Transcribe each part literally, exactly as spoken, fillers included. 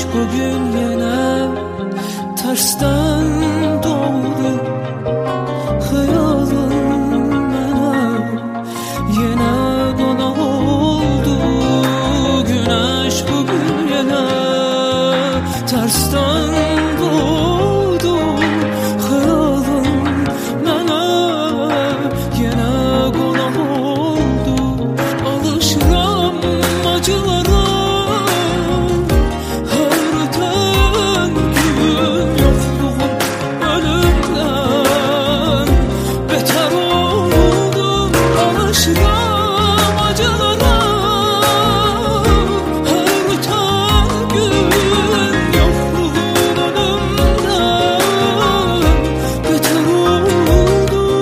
bugün yine tersten doğdu. Hayalım bana yine bana oldu. Güneş bugün yine tersten doğdu. Hayalım bana yine bana oldu. Alışıram acılara, her öten gün yokluğun ölümden beter oldum. Alışıram acılara, her öten gün yokluğun ölümden beter oldum.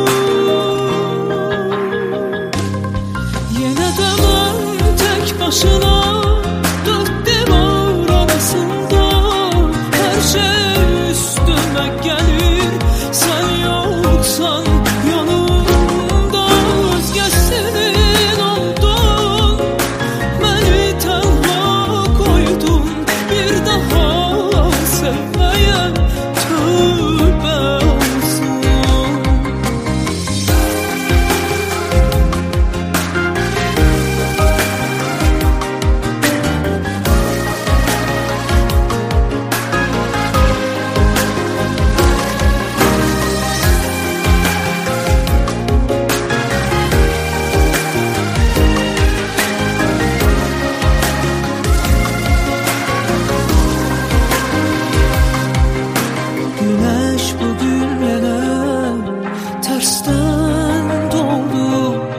Yine de ben tek başına dört divar arasında, her şey üstüme gelir sen yoksan yanımda. Özgesinin oldun, beni tenha koydun, bir daha sevmeye tövbe olsun. Güneş bugün yine tersten doğdu.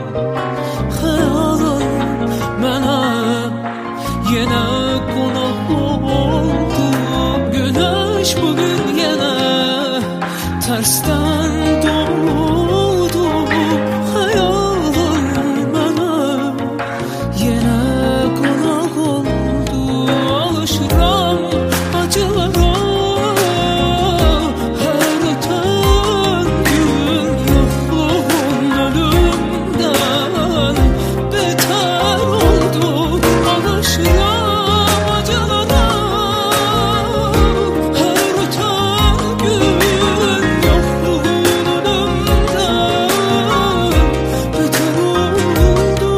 Hayalım bana yine konak oldu. Güneş bugün yine tersten doğdu. Hayalım bana yine konak oldu. Alışıram acılara, her öten gün yokluğun ölümden beter oldu. Alışıram acılara, her öten gün yokluğun ölümden beter oldu.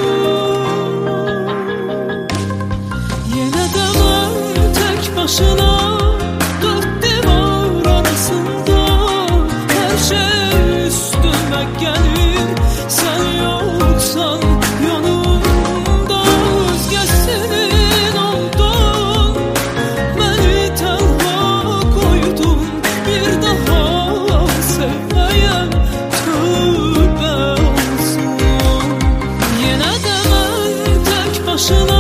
Yine de ben tek başına dört divar arasında, her şey üstüme gelir sen yoksan yanımda. Özgesinin oldun, beni tenha koydun, bir daha sevmeye tövbe olsun. Yine de ben tek başına